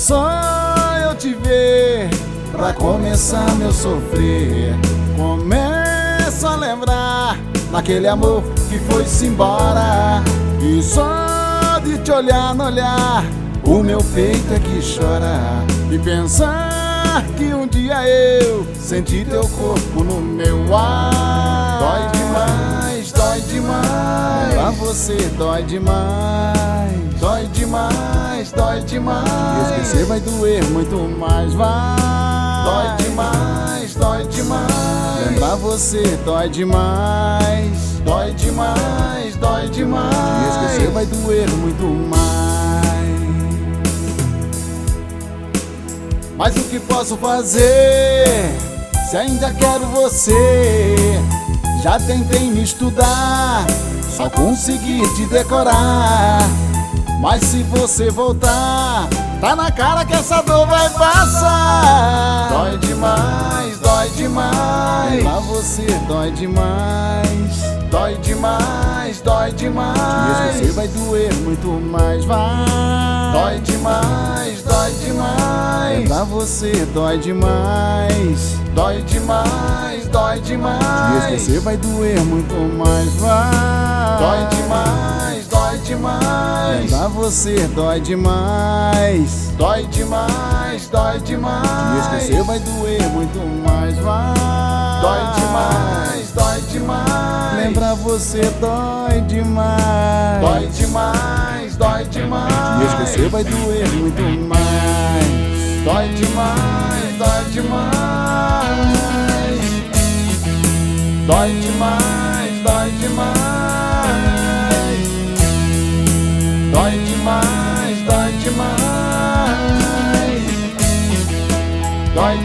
só eu te ver, pra começar meu sofrer, começo a lembrar daquele amor que foi-se embora. E só de te olhar no olhar, o meu peito é que chora. E pensar que um dia eu senti teu corpo no meu ar. Dói demais, dói demais, pra você dói demais. Dói demais, dói demais, e esquecer vai doer muito mais, vai. Dói demais, dói demais, lembrar você dói demais. Dói demais, dói demais, e esquecer vai doer muito mais. Mas o que posso fazer, se ainda quero você? Já tentei me estudar, só consegui te decorar. Mas se você voltar, tá na cara que essa dor vai passar. Dói demais, dói demais, pra você dói demais. Dói demais, dói demais, e esquecer vai doer muito mais, vai. Dói demais, dói demais, pra você dói demais. Dói demais, dói demais, e esquecer vai doer muito mais, vai. Dói demais, dói demais, pra você dói demais. Dói demais, dói demais, e esquecer vai doer muito mais, vai. Dói demais, dói demais, lembrar você dói demais. Dói demais, dói demais, e esquecer vai doer muito mais. Dói demais, dói demais. Dói demais, dói demais. Dói demais, dói demais. Dói